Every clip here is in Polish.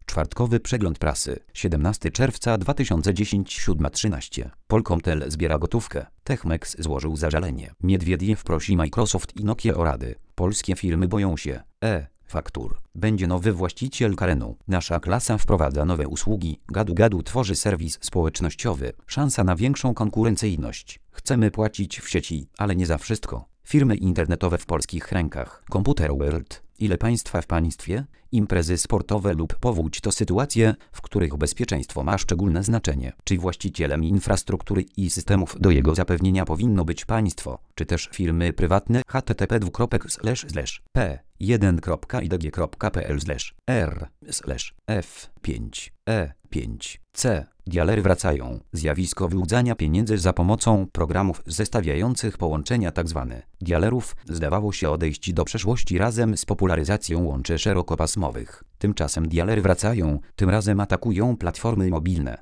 Czwartkowy przegląd prasy. 17 czerwca 2010, 7:13. Polkomtel zbiera gotówkę. Techmex złożył zażalenie. Miedwiediew prosi Microsoft i Nokia o rady. Polskie firmy boją się faktur. Będzie nowy właściciel Karenu. Nasza klasa wprowadza nowe usługi. Gadu tworzy serwis społecznościowy. Szansa na większą konkurencyjność. Chcemy płacić w sieci, ale nie za wszystko. Firmy internetowe w polskich rękach. Computer World. Ile państwa w państwie? Imprezy sportowe lub powódź to sytuacje, w których bezpieczeństwo ma szczególne znaczenie. Czy właścicielem infrastruktury i systemów do jego zapewnienia powinno być państwo, czy też firmy prywatne? http://p1.idg.pl/r/f5e5c. Dialery wracają. Zjawisko wyłudzania pieniędzy za pomocą programów zestawiających połączenia tzw. dialerów zdawało się odejść do przeszłości razem z popularyzacją łączy szerokopasmowych. Tymczasem dialery wracają, tym razem atakują platformy mobilne.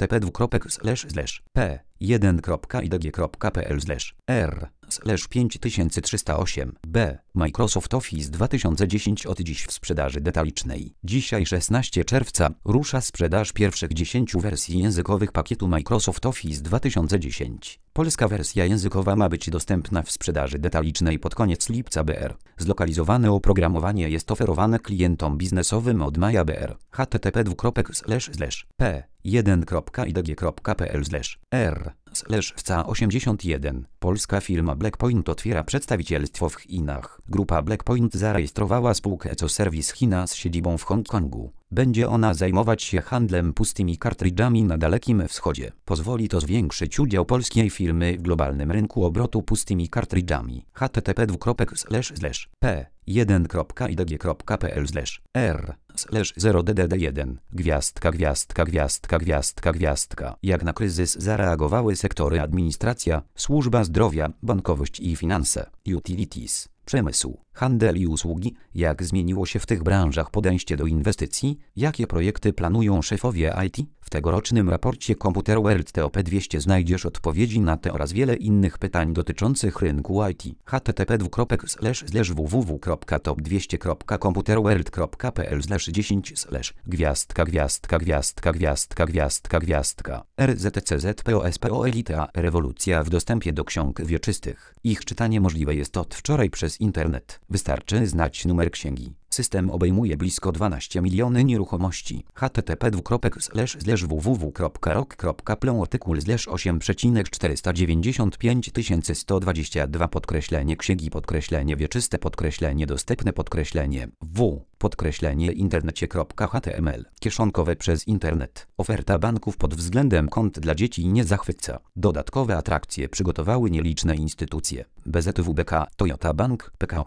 http://p1.idg.pl/r/5308b. Microsoft Office 2010 od dziś w sprzedaży detalicznej. Dzisiaj 16 czerwca rusza sprzedaż pierwszych 10 wersji językowych pakietu Microsoft Office 2010. Polska wersja językowa ma być dostępna w sprzedaży detalicznej pod koniec lipca br. Zlokalizowane oprogramowanie jest oferowane klientom biznesowym od maja br. http://p1.idg.pl/r/FCA81. Polska firma Blackpoint otwiera przedstawicielstwo w Chinach. Grupa Blackpoint zarejestrowała spółkę EcoService China z siedzibą w Hongkongu. Będzie ona zajmować się handlem pustymi kartridżami na Dalekim Wschodzie. Pozwoli to zwiększyć udział polskiej firmy w globalnym rynku obrotu pustymi kartridżami. http://p1.idg.pl/r/0DDD1. Jak na kryzys zareagowały sektory administracja, służba zdrowia, bankowość i finanse, utilities, przemysł, handel i usługi? Jak zmieniło się w tych branżach podejście do inwestycji? Jakie projekty planują szefowie IT? W tegorocznym raporcie Computer World TOP200 znajdziesz odpowiedzi na te oraz wiele innych pytań dotyczących rynku IT. http://www.top200.computerworld.pl/10 RZCZPOSPOLITA. Rewolucja w dostępie do ksiąg wieczystych. Ich czytanie możliwe jest od wczoraj przez internet. Wystarczy znać numer księgi. System obejmuje blisko 12 miliony nieruchomości. http://www.rok.pl/8,495122 księgi /wieczyste dostępne internecie.html. Kieszonkowe przez internet. Oferta banków pod względem kont dla dzieci nie zachwyca. Dodatkowe atrakcje przygotowały nieliczne instytucje. BZWBK, Toyota Bank, PKO.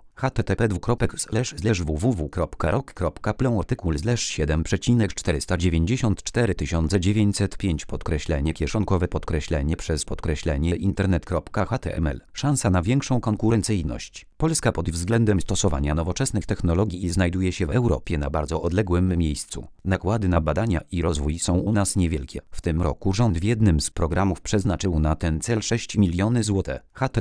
http://www.rok.pl/7,494905 kieszonkowe przez internet.html. Szansa na większą konkurencyjność. Polska pod względem stosowania nowoczesnych technologii znajduje się w Europie na bardzo odległym miejscu. Nakłady na badania i rozwój są u nas niewielkie. W tym roku rząd w jednym z programów przeznaczył na ten cel 6 miliony zł.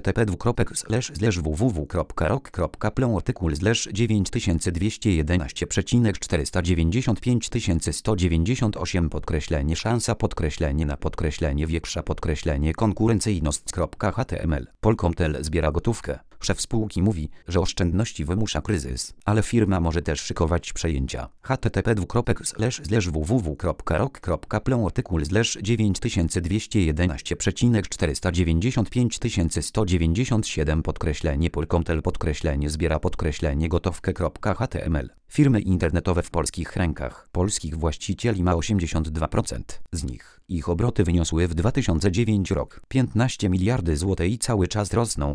http://www.rok.pl/92195 szansa większa konkurencyjność.html. Polkomtel zbiera gotówkę. Szef spółki mówi, że oszczędności wymusza kryzys, ale firma może też szykować przejęcia. http://www.rok.pl/92195 Polkomtel zbiera gotówkę.html. Firmy internetowe w polskich rękach. Polskich właścicieli ma 82%. Z nich ich obroty wyniosły w 2009 rok 15 miliardy zł i cały czas rosną.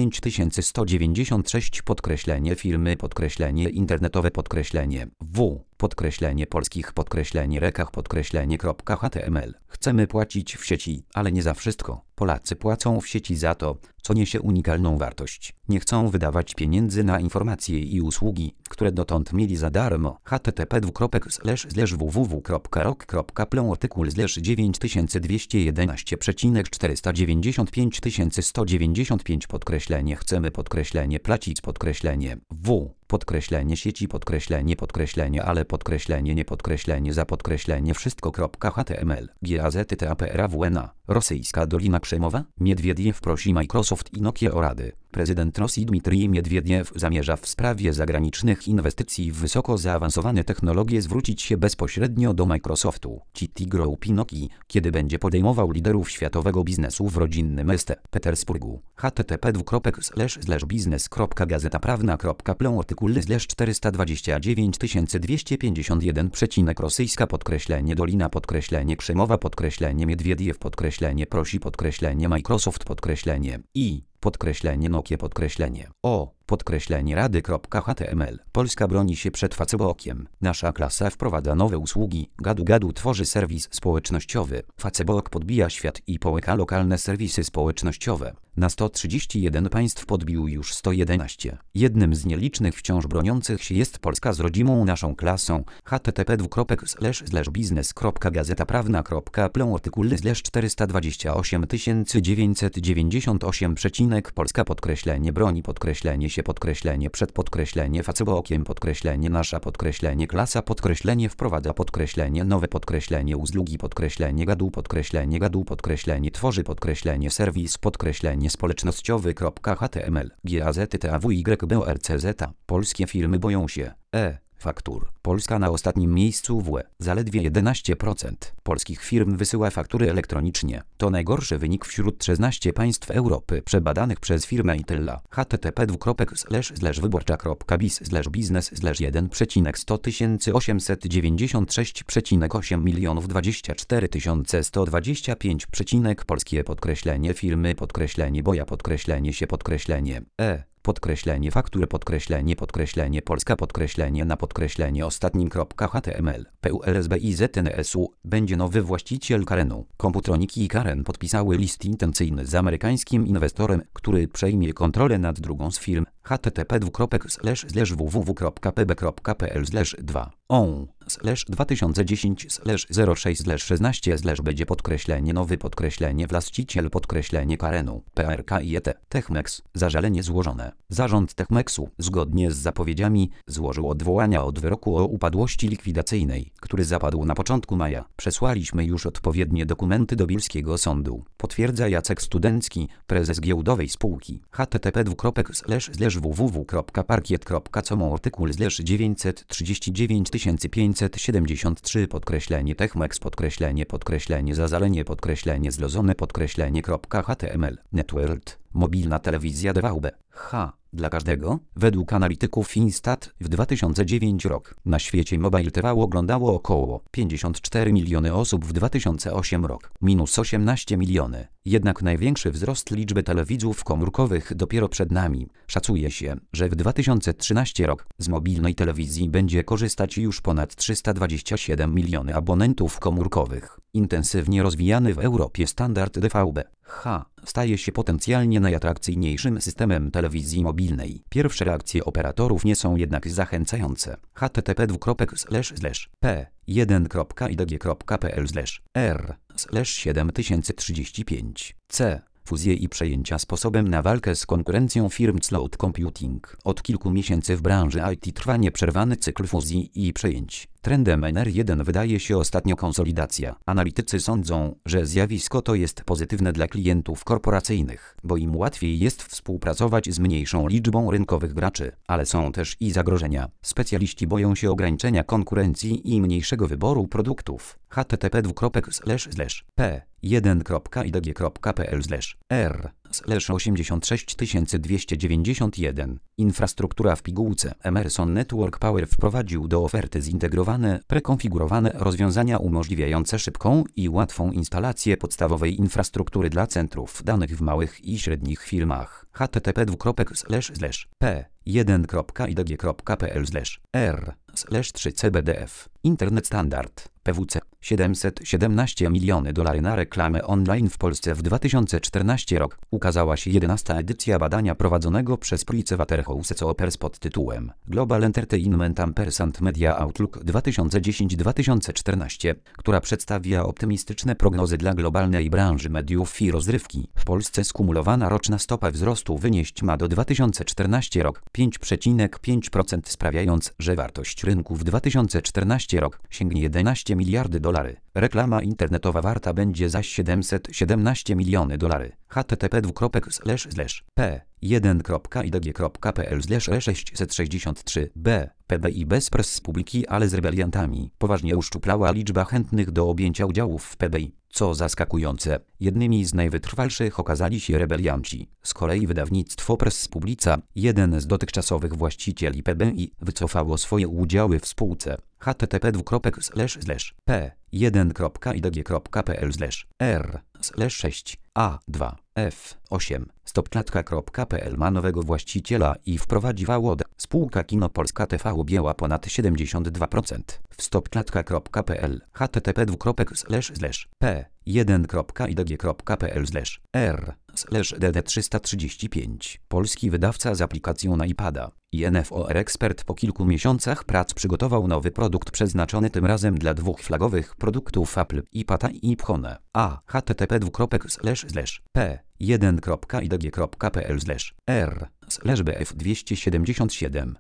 http://www.rok.pl/92195 firmy internetowe w rekach_html. Chcemy płacić w sieci, ale nie za wszystko. Polacy płacą w sieci za to, co niesie unikalną wartość. Nie chcą wydawać pieniędzy na informacje i usługi, które dotąd mieli za darmo. http://www.rok.pl artykuł /2220495 chcemy płacić sieci ale nie za wszystko.html. GAZTAPRAWNA. Rosyjska Dolina Krzemowa? Miedwiediew prosi Microsoft i Nokia o rady. Prezydent Rosji Dmitrij Miedwiediew zamierza w sprawie zagranicznych inwestycji w wysoko zaawansowane technologie zwrócić się bezpośrednio do Microsoftu, CT Group i Nokii, kiedy będzie podejmował liderów światowego biznesu w rodzinnym St. Petersburgu. http://biznes.gazetaprawna.pl artykuł /429251. Rosyjska Dolina Krzemowa Miedwiediew prosi Microsoft i Nokia rady.html. Polska broni się przed Facebookiem. Nasza klasa wprowadza nowe usługi. Gadu tworzy serwis społecznościowy. Facebook podbija świat i połyka lokalne serwisy społecznościowe. Na 131 państw podbił już 111. Jednym z nielicznych wciąż broniących się jest Polska z rodzimą naszą klasą. http://biznes.gazetaprawna.pl artykuł /428998. Polska broni się przed Facebookiem nasza klasa wprowadza nowe usługi gadu tworzy serwis społecznościowy .html. GAZTAWYBORCZ. Polskie firmy boją się faktur. Polska na ostatnim miejscu w UE. Zaledwie 11% polskich firm wysyła faktury elektronicznie. To najgorszy wynik wśród 13 państw Europy przebadanych przez firmę Itella. http://wyborcza.biz/biznes/100 Polskie firmy boja się faktur Polska na ostatnim .html. PULSBIZNSU będzie nowy właściciel Karenu. Komputroniki i Karen podpisały list intencyjny z amerykańskim inwestorem, który przejmie kontrolę nad drugą z firm. http://www.pb.pl/2 /2010/06/16/ będzie nowy właściciel Karenu. PRK i ET. Techmex. Zażalenie złożone. Zarząd Techmexu, zgodnie z zapowiedziami, złożył odwołania od wyroku o upadłości likwidacyjnej, który zapadł na początku maja. Przesłaliśmy już odpowiednie dokumenty do bielskiego sądu. Potwierdza Jacek Studencki, prezes giełdowej spółki. http://www.parkiet.com artykuł /939573 Techmex zażalenie zlozone .html. Networld. Mobilna telewizja DVB. Dla każdego, według analityków Instat, w 2009 rok na świecie Mobile TV oglądało około 54 miliony osób, w 2008 rok minus 18 miliony. Jednak największy wzrost liczby telewidzów komórkowych dopiero przed nami. Szacuje się, że w 2013 rok z mobilnej telewizji będzie korzystać już ponad 327 miliony abonentów komórkowych. Intensywnie rozwijany w Europie standard DVB staje się potencjalnie najatrakcyjniejszym systemem telewizji mobilnej. Pierwsze reakcje operatorów nie są jednak zachęcające. http://p1.idg.pl/r/7035 fuzje i przejęcia sposobem na walkę z konkurencją firm cloud computing. Od kilku miesięcy w branży IT trwa nieprzerwany cykl fuzji i przejęć. Trendem NR1 wydaje się ostatnio konsolidacja. Analitycy sądzą, że zjawisko to jest pozytywne dla klientów korporacyjnych, bo im łatwiej jest współpracować z mniejszą liczbą rynkowych graczy. Ale są też i zagrożenia. Specjaliści boją się ograniczenia konkurencji i mniejszego wyboru produktów. http://p1.idg.pl/r/86291 Infrastruktura w pigułce. Emerson Network Power wprowadził do oferty zintegrowane, prekonfigurowane rozwiązania umożliwiające szybką i łatwą instalację podstawowej infrastruktury dla centrów danych w małych i średnich firmach. http://p1.idg.pl/r R/3CBDF. Internet Standard. PWC. $717 miliony na reklamę online w Polsce w 2014 rok. Ukazała się 11. edycja badania prowadzonego przez PricewaterhouseCoopers pod tytułem Global Entertainment & Media Outlook 2010-2014, która przedstawia optymistyczne prognozy dla globalnej branży mediów i rozrywki. W Polsce skumulowana roczna stopa wzrostu wynieść ma do 2014 rok 5,5%, sprawiając, że wartość rynku w 2014 rok sięgnie $11 miliardy. Reklama internetowa warta będzie zaś $717 miliony. http://p1.idg.pl/663b PBI bez press publiki, ale z rebeliantami. Poważnie uszczuplała liczba chętnych do objęcia udziałów w PBI. Co zaskakujące, jednymi z najwytrwalszych okazali się rebelianci. Z kolei wydawnictwo Press Publica, jeden z dotychczasowych właścicieli PBI, wycofało swoje udziały w spółce. http://p1.idg.pl/r/6a2f8stopklatka.pl ma nowego właściciela i wprowadzi Wałodę. Spółka Kino Polska TV objęła ponad 72% w stopklatka.pl. http://p1.idg.pl/r/dd335. Polski wydawca z aplikacją na iPada. INFOR Expert po kilku miesiącach prac przygotował nowy produkt przeznaczony tym razem dla dwóch flagowych produktów Apple, iPada i iPhone. http://p1.idg.pl/r/bf277